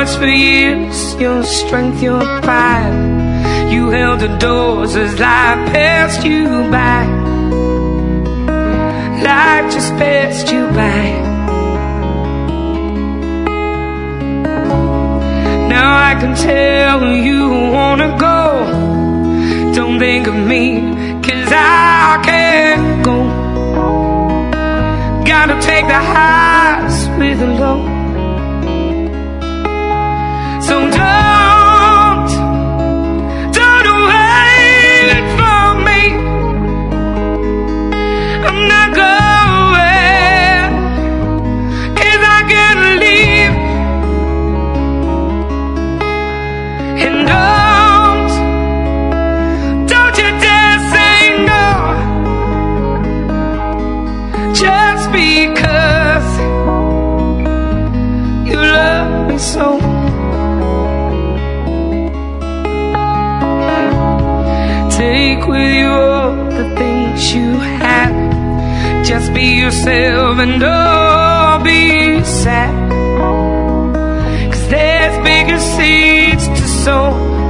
much for years, your strength, your pride. You held the doors as life passed you by. Life just passed you by. Now I can tell you wanna go. Don't think of me, 'cause I can't go. Gotta take the highs with the low. So don't wait for me. I'm not going, 'cause I can't leave. And don't you dare say no, just because you love me so. Take with you all the things you have. Just be yourself and don't be sad, 'cause there's bigger seeds to sow.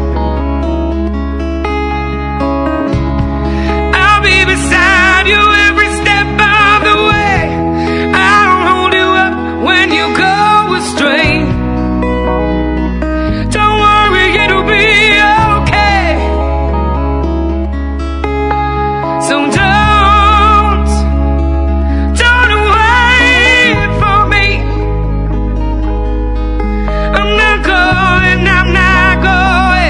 I'll be beside you every step of the way. I'll hold you up when you go astray. Don't worry, it'll be okay. So don't wait for me. I'm not going, I'm not going.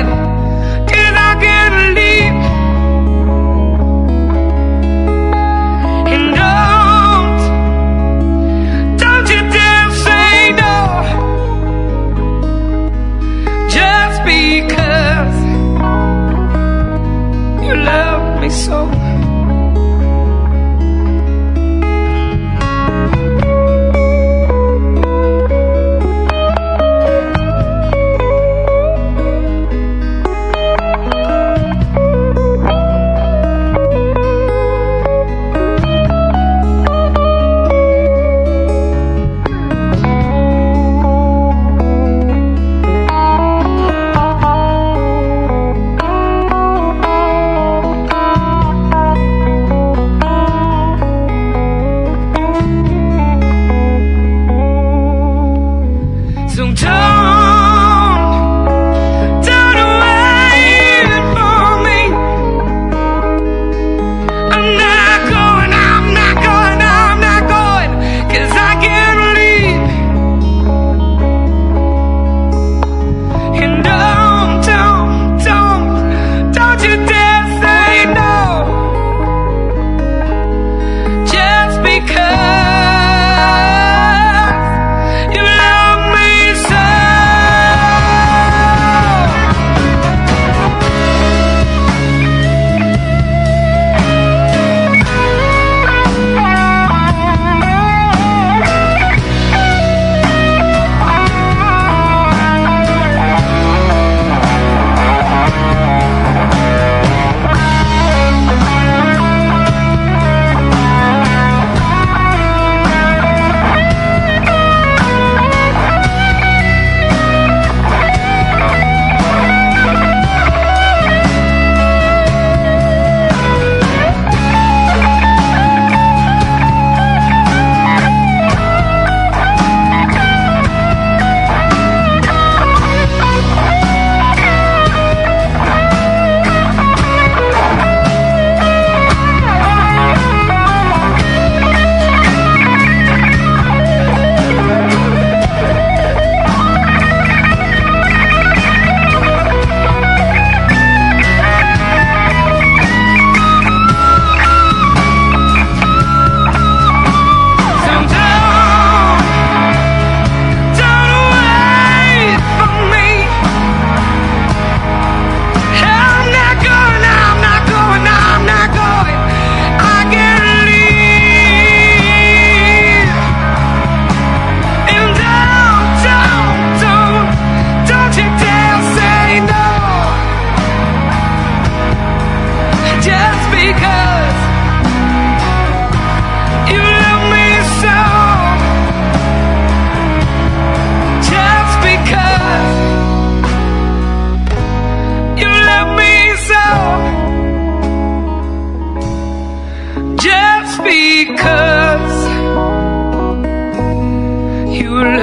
You were